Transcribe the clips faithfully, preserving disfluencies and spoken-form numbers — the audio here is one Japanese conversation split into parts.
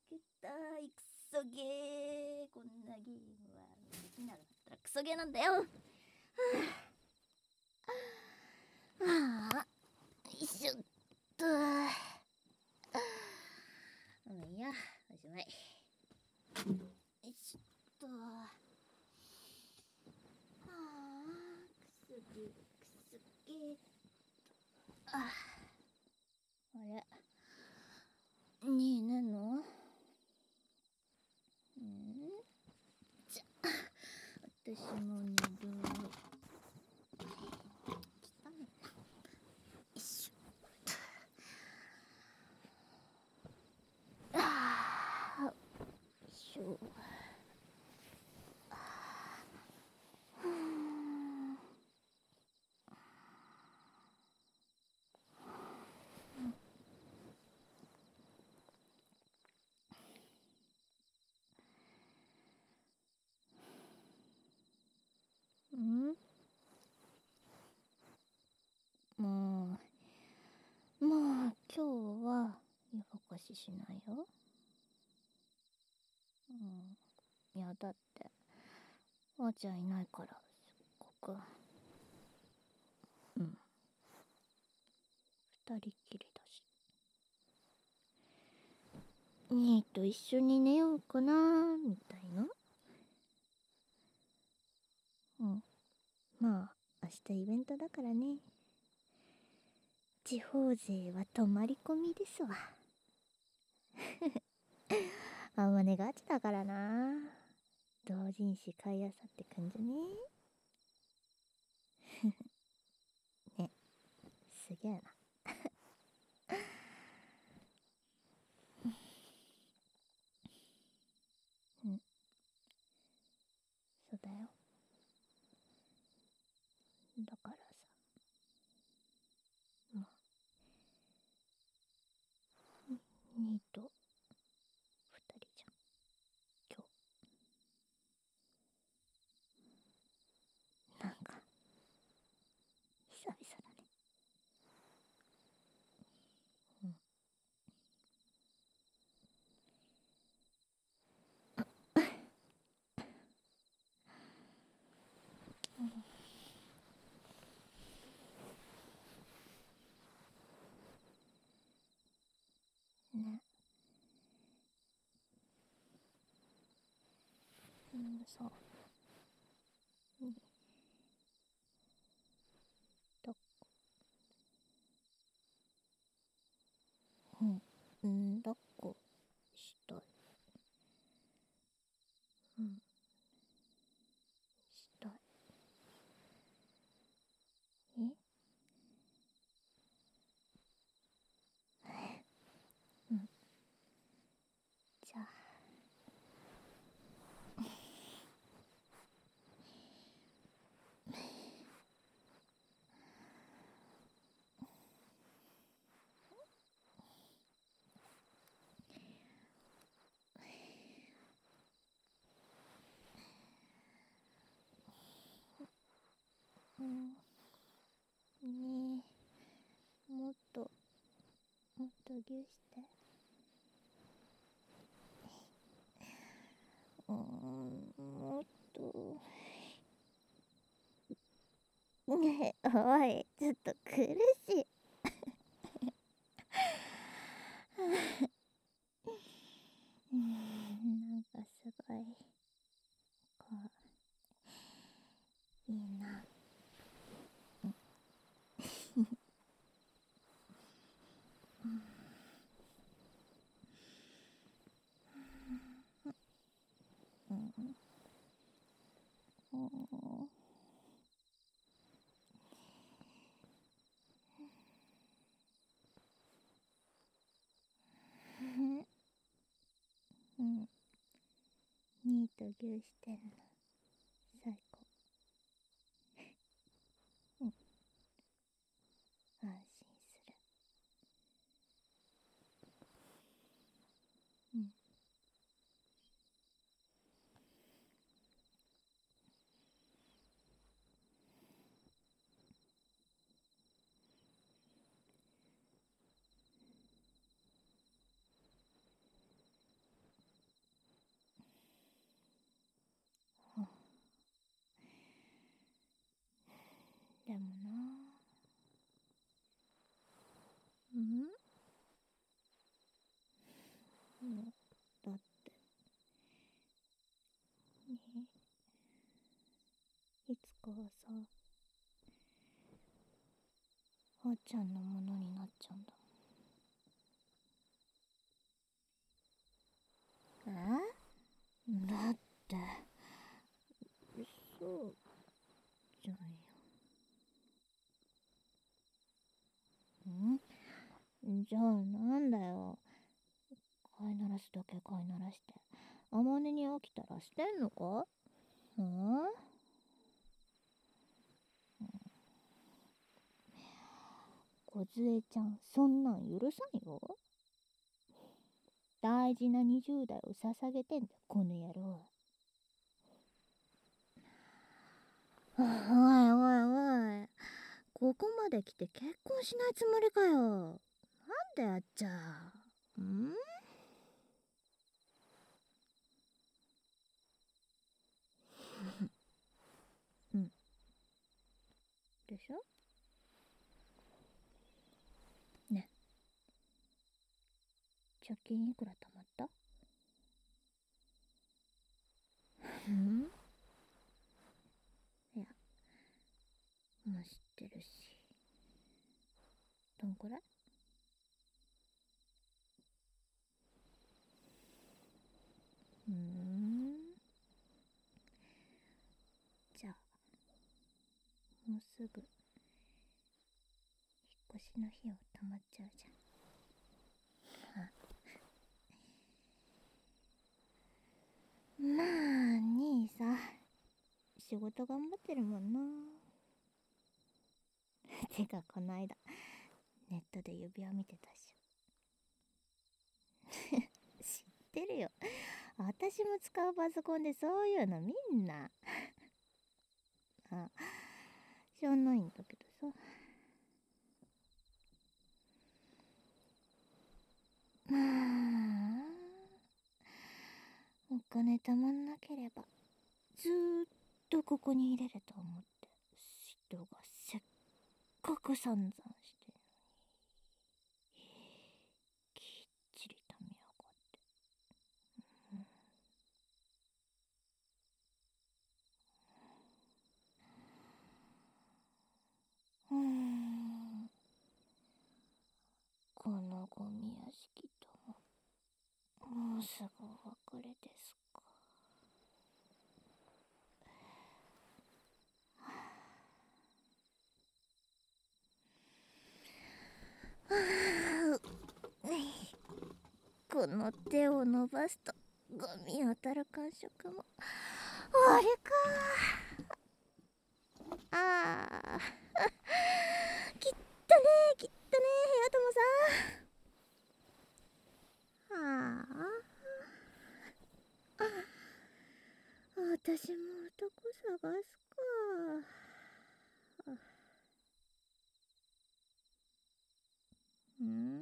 けたい、クソゲー。こんなゲームはできなかったらクソゲーなんだよ。はあ、はあ、よいしょっと。もういいや、おしまい。よいしょっと。はあ、クソゲー、クソゲー。あ、あれ、にいねんの？うん？じゃ、私も寝る。汚いな。よいしょ。ああ、よいしょ。うん？もう、もう今日は夜更かししないよ。うん。いや、だって、あーちゃんいないから、すっごく。うん。二人きりだし。にーと一緒に寝ようかなー、みたいな。うん。まあ、明日イベントだからね。地方勢は泊まり込みですわ。あんまねガチだからな。同人誌買いあさってくんじゃねね、すげえな。うん、そうだよ。だからさ、まあ、にーとふたりじゃん、今日。なんか、久々だね。うん。ね。うんさ、に、だ、うん、うんだっこしたい。うん、したい。え？うん。じゃあ。うん。ねえ、もっと、もっとぎゅして。うーん、もっと。ねえ、おい、ちょっと苦しい。うん、なんかすごい、こう、いいな。うん。うん。うん。うん。うん。ニーとギューしてんの最高。うん。安心する。うん。 のだってね、いつかはさ、あーちゃんのものになっちゃうんだもん。えだってそうじゃんよ。んじゃあなんだよ、飼いならすだけ飼いならしてあまねに飽きたらしてんのか。うん小杖ちゃん、そんなん許さんよ。大事なにじゅう代を捧げてんだ、この野郎。おいおいおい、ここまで来て結婚しないつもりかよ。なんでやっちゃうんうんでしょね。貯金いくら貯まった？うんいや、もう知ってるし。どんくらい？うーんじゃあもうすぐ引っ越しの費用たまっちゃうじゃん。まあ兄さ、仕事頑張ってるもんな。てかこないだネットで指輪見てたし。知ってるよ、私も使うパソコンでそういうのみんな。あ、知らないんだけどさ。まあお金貯まんなければずーっとここに入れると思って人がせっかく散々してるのにきっちり貯めやがって。うーんこのゴミ屋敷とももうすぐお別れですか。この手を伸ばすとゴミ当たる感触もあれか。ああきったねきったね部屋ともさ。ああ私も男探すか。ん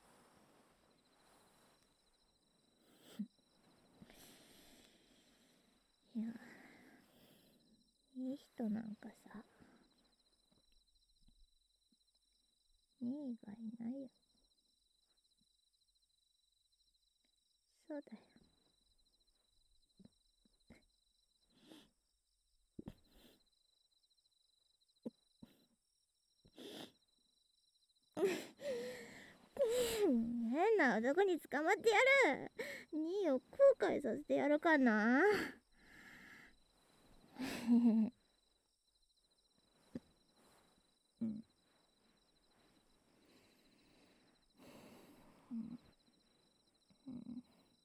いや、いい人なんかさ兄がいないよ。そうだよ。変な男に捕まってやる。兄を後悔させてやるかな。うん、うん、うん、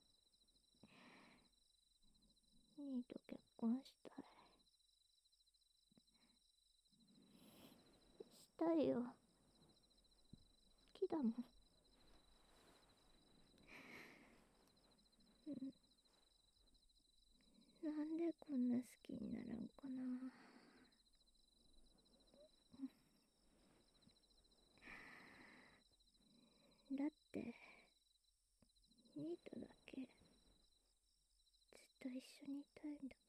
兄と結婚したい。したいよ。好きだもん。うん、なんでこんな好きになるんかな。だって兄とだけずっと一緒にいたいんだ。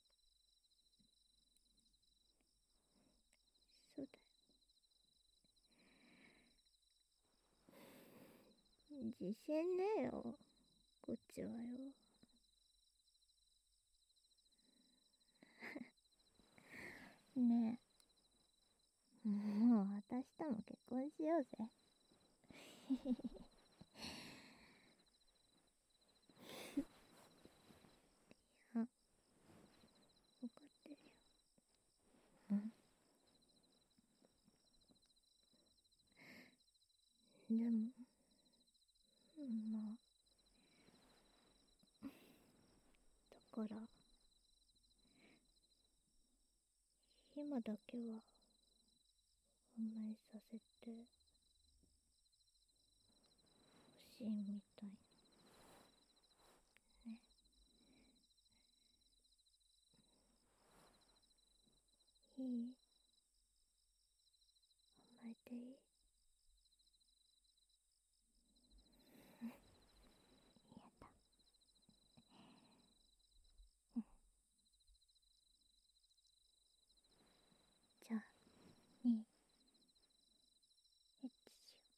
そうだよ。自信ねえよ。 こっちはよ。ねえ、もう私とも結婚しようぜ。あ、分かってるよ。うん。でも、まあ、だから、今だけは甘えさせてほしいみたいね。いい？甘えていい？やだ。うん。じゃあ、に、エッチしよ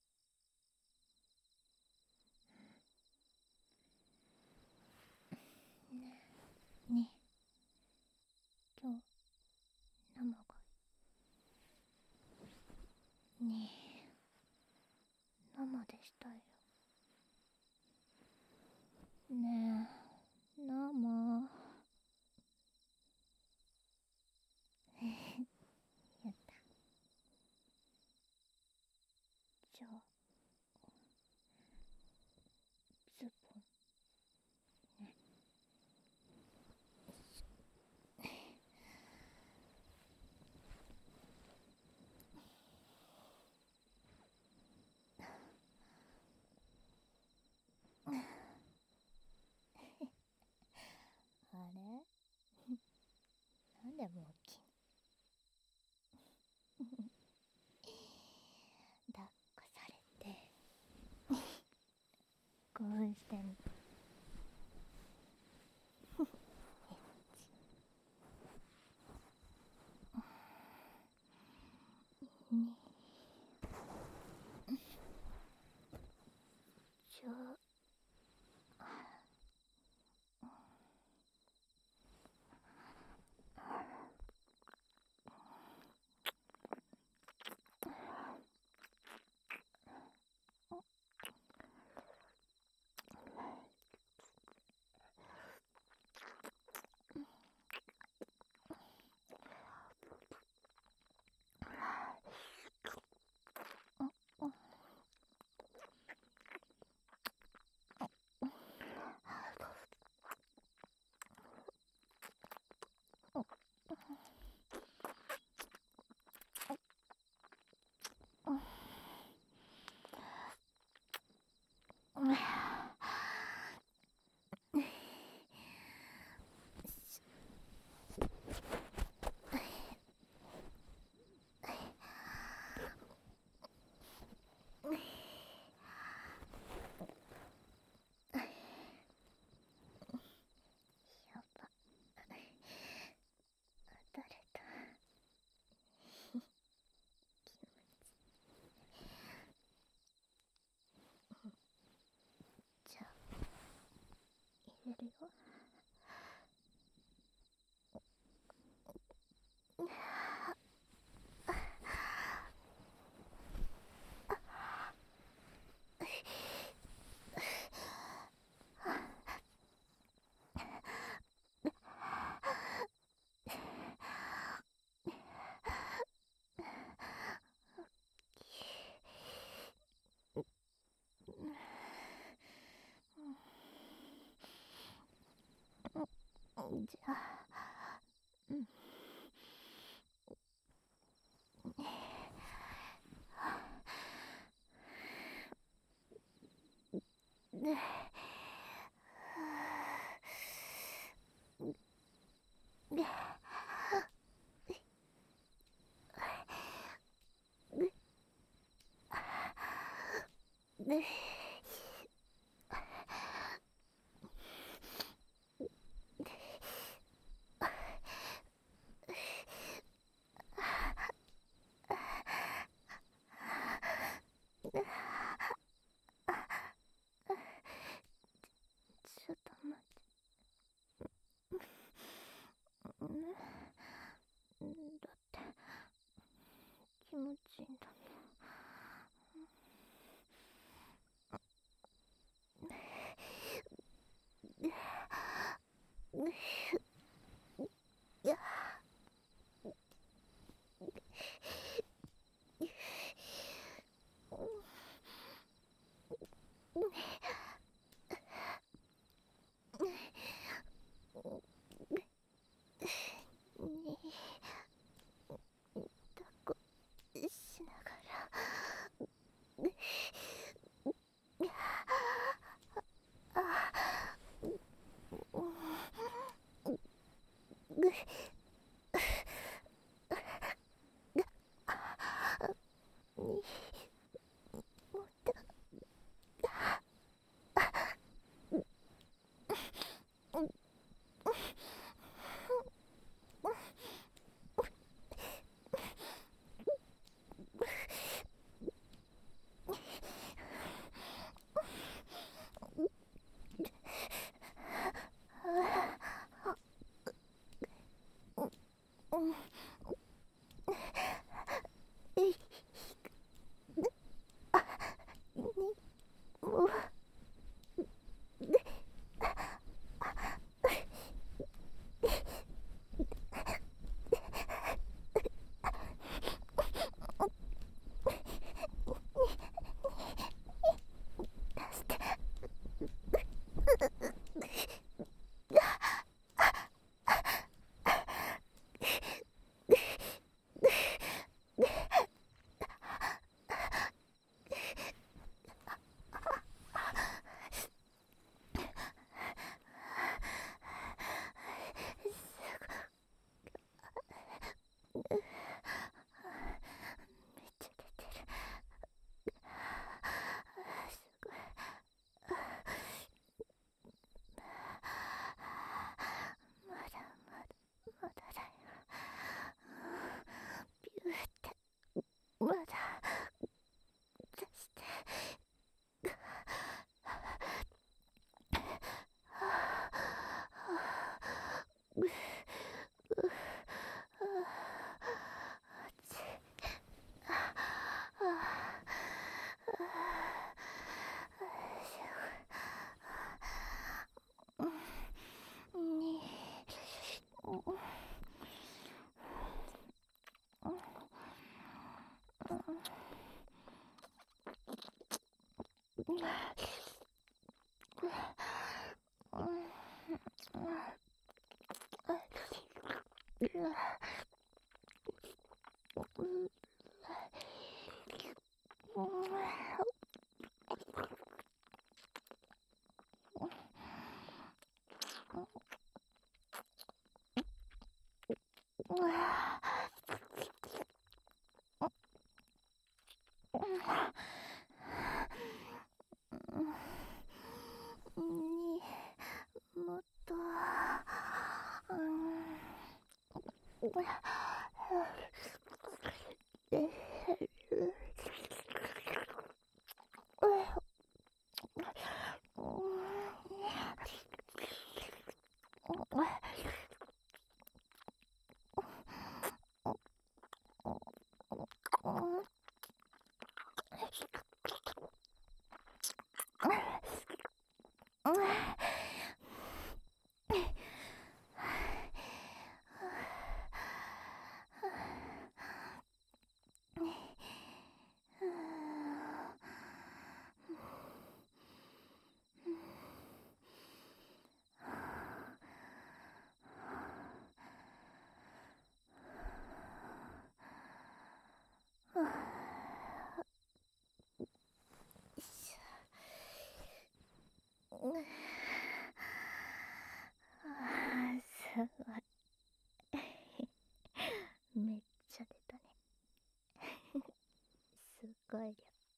う。ねえ、ねえ、今日、生がいい？ねえ、生でしたよ。ねえ、生。やった。じゃあ、ズボン。ね。あれなんでもう起きん抱っこされて興奮してんの？に、じゃあ、やば。誰だ。じゃあ、入れるよ。じゃあ、うん。ねねねやに抱っこしながら、まだ出してににもっとすごいめっちゃ出たねすごい量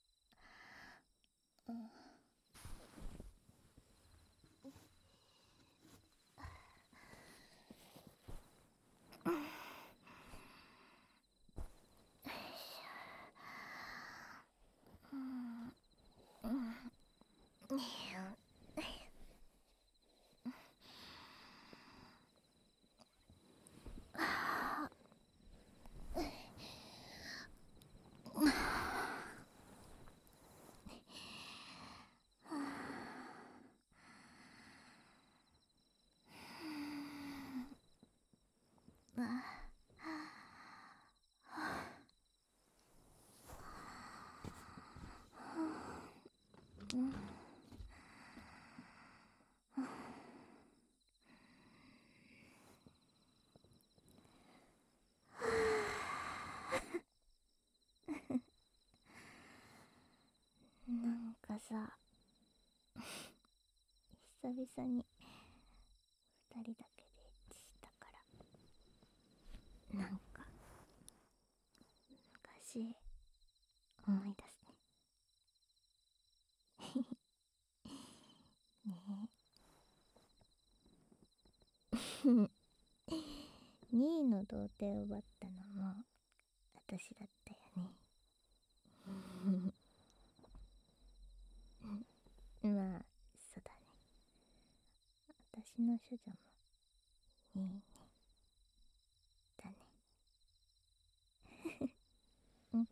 うんうんうんさ、久々に二人だけでエッチしたから、なんか昔思い出すね。ねえにいの童貞を奪ったのも私だったよね。まあそうだね、私の処女もにいだね。うん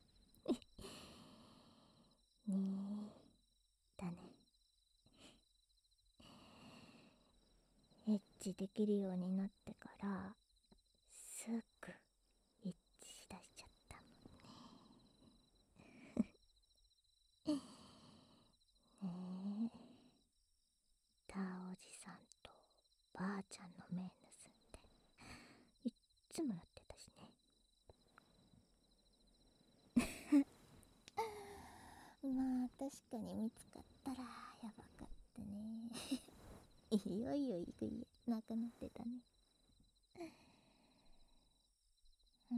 にいだね。エッチできるようになってからすぐエッチしだしちゃったもんね。ねえ、ターおじさんとばあちゃんの目盗んでいっつもやってたしね。まあ確かに見つかったらやばかったね。いよいよ行く家なくなってたね。うん。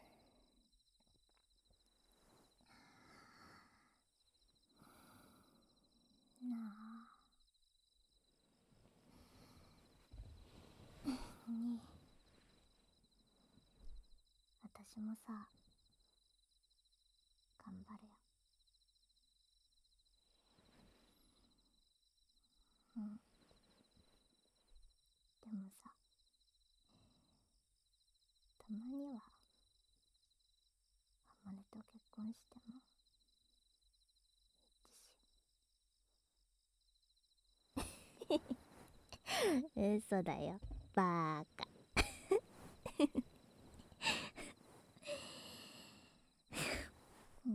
なあに、私もさ、頑張るよ。うん。でもさ、たまにはあまねと結婚してもいいし。嘘だよ、バーカ。うん。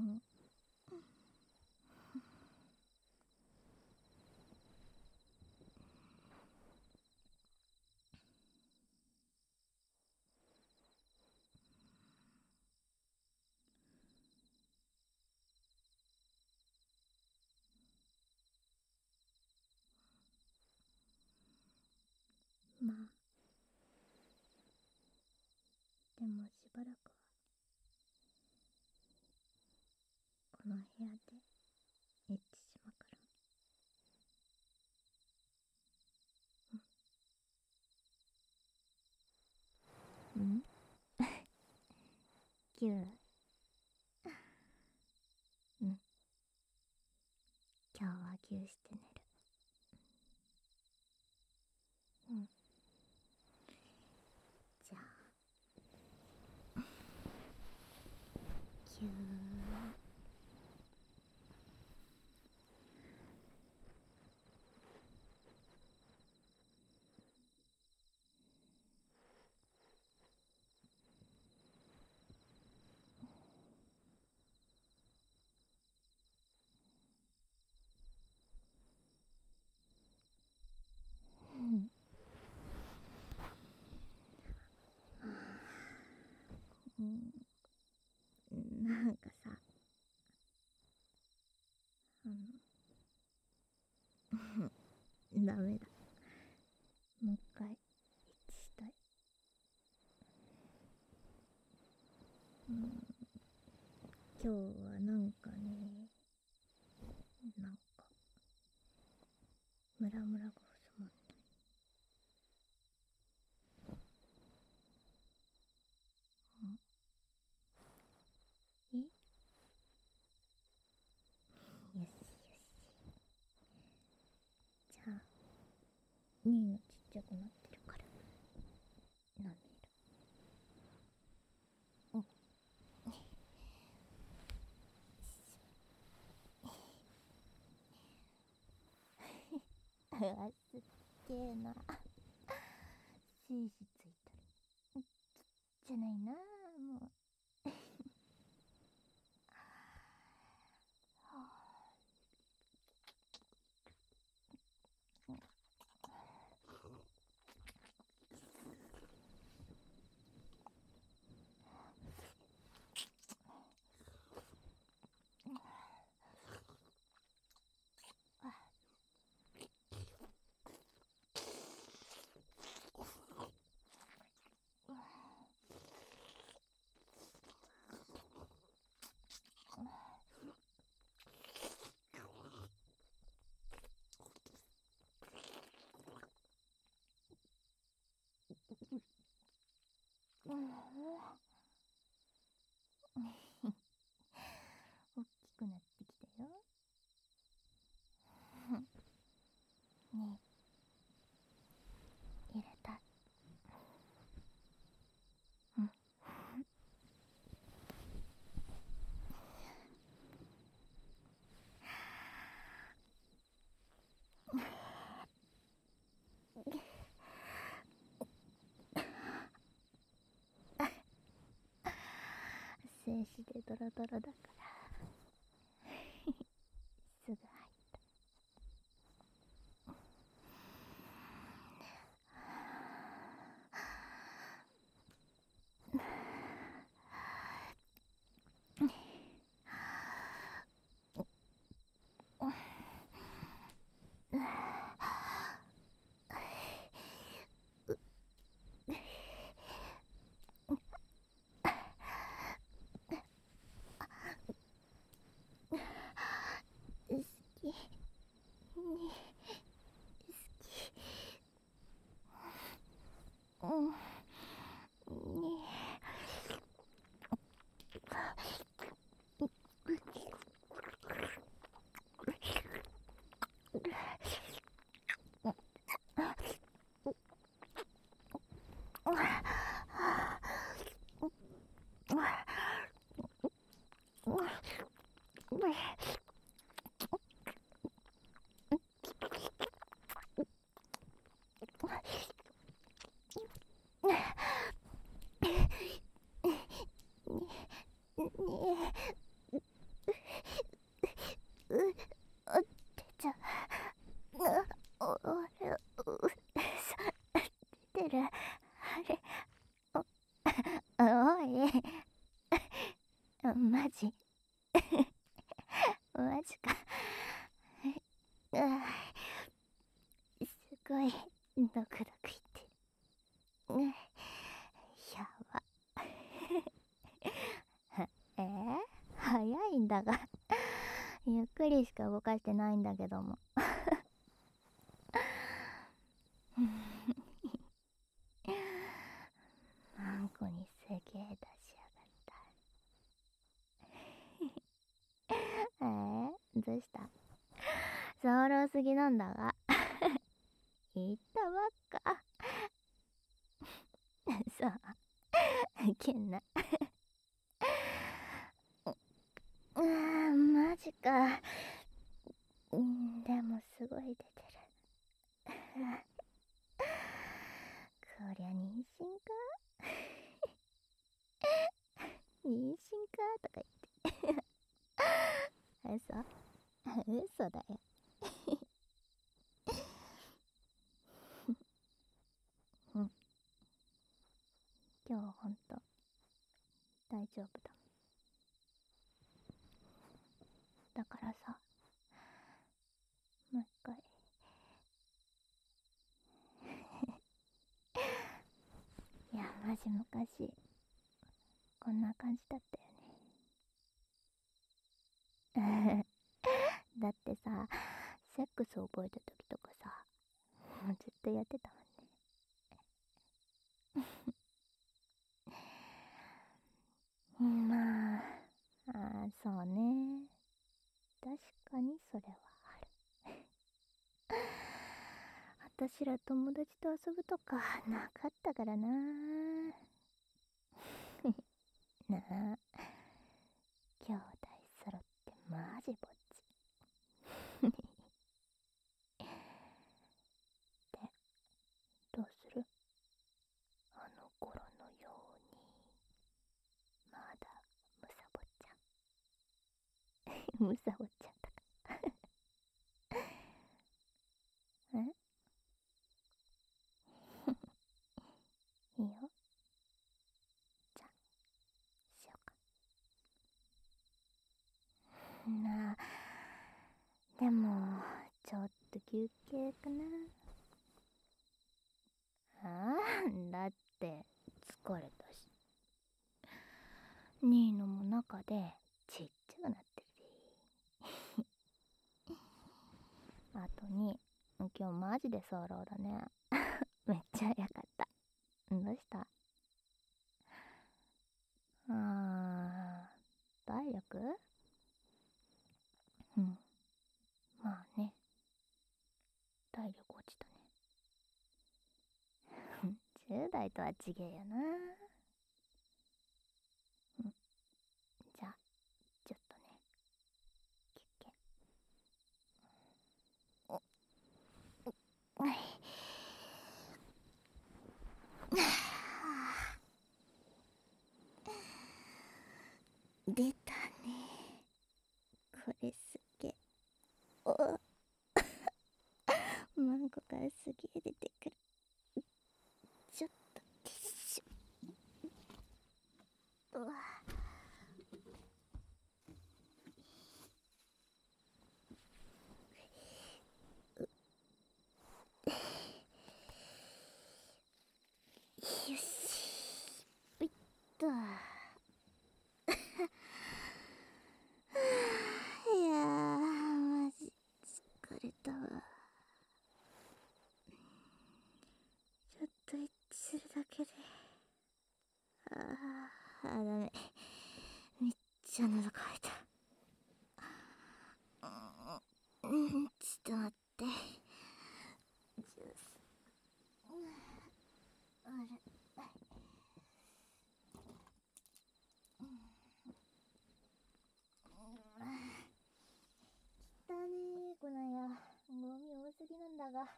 まあでもしばらくはこの部屋でエッチしまくる。うん。キュー。うん。今日はギューして寝る。うん。じゃあキュー。うん。うん。なんかさ、あのダメだ、もう一回エッチしたい。うん。今日はなんかね、なんかムラムラが収まんない。うん。え、よしよし。じゃあにいのちっちゃくなってるから舐める。うん。うわ、すっげえな。シーシついてる。じゃないな、もう。 名詞でドロドロだからすぐ入った。マジマジか。うわすごいドクドクいってる。やばえー、早いんだがゆっくりしか動かしてないんだけどもマンコにすげえ出しやがった。えー、どうした？早漏すぎなんだが言ったばっかさあけんなうーん、マジか。んでもすごい出てる。こりゃ妊娠か妊娠かとか言って嘘嘘だようん、今日はほんと大丈夫だ。だからさ、もう一回いやマジ昔こんな感じだったよねだってさ、セックス覚えた時とかさ、もうずっとやってたもんね。まああーそうね、確かにそれはある私ら友達と遊ぶとかなかったからななあ、兄弟揃ってマジぼっちで、どうする？あの頃のようにまだむさぼっちゃんむさぼっちゃったかえいいよ、じゃあしようかなあ。でもちょっと休憩かな。ああ、だって疲れたし。ニーノも中でちっちゃくなってるであとに、今日マジで早漏だねめっちゃ早かった。どうした？あー、体力？うん、まあね、体力落ちたねじゅう代とは違えよな。うん、じゃあちょっとね、休憩。おおいげ出てくる。ちょっとティッシュ。うわ。よし。いった。いやー、マジ疲れたわ。ちょっとエッチするだけで。あー、あ、ダメ。めっちゃ喉乾いた。うん、ちょっと待って。ジュース。あれ。汚ねえ、このや。ゴミ多すぎなんだが。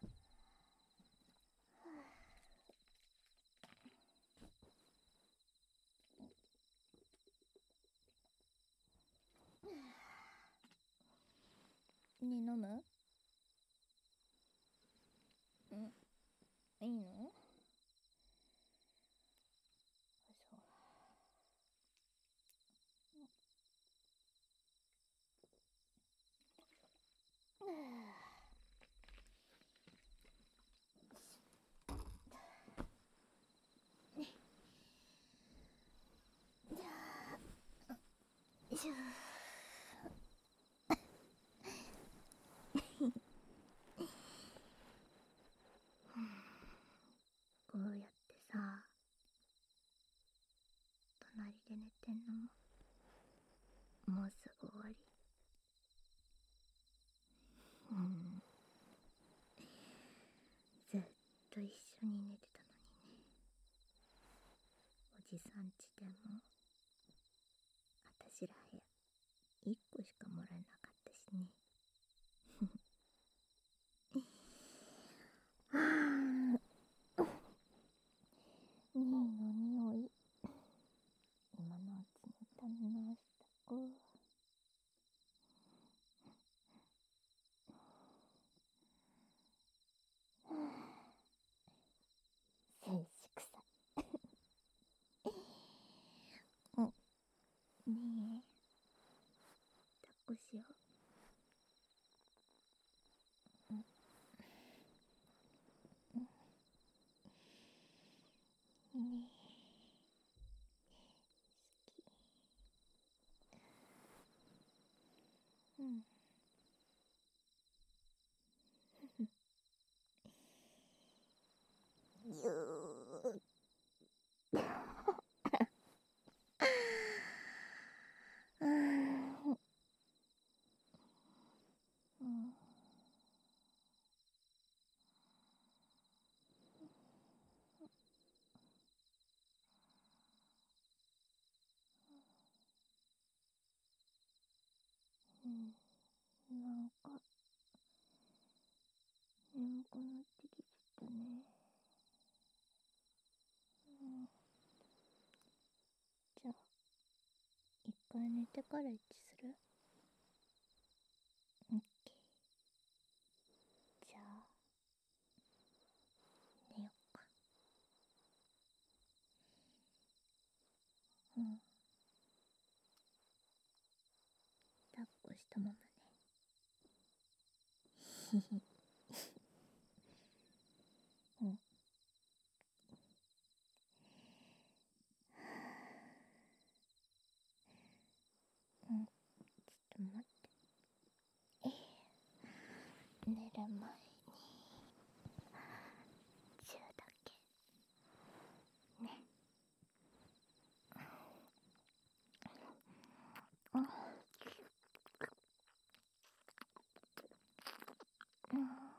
ね、飲む？ん、いいの？そう。じゃあ、よいしょ。こうやってさ、隣で寝てんのももうすぐ終わり。うん、ずっと一緒に寝てたのにね。おじさんちでもあたしら部屋いっこしかもらえなかったしね。はあ、にーの匂い、今のうちに堪能したこ。静止臭い。お、ねえ、抱っこしよう。うん、うん、ねえ、好き。うん。ゆー。うん。うん。うん、なんか眠くなってきちゃったね。うん、じゃあ一回寝てからエッチする？オッケー。じゃあ寝よっか。うん、抱っこしたままね。ひひ。うん。うん、ちょっと待って。えー、寝る前にチューだけね。うん。うん。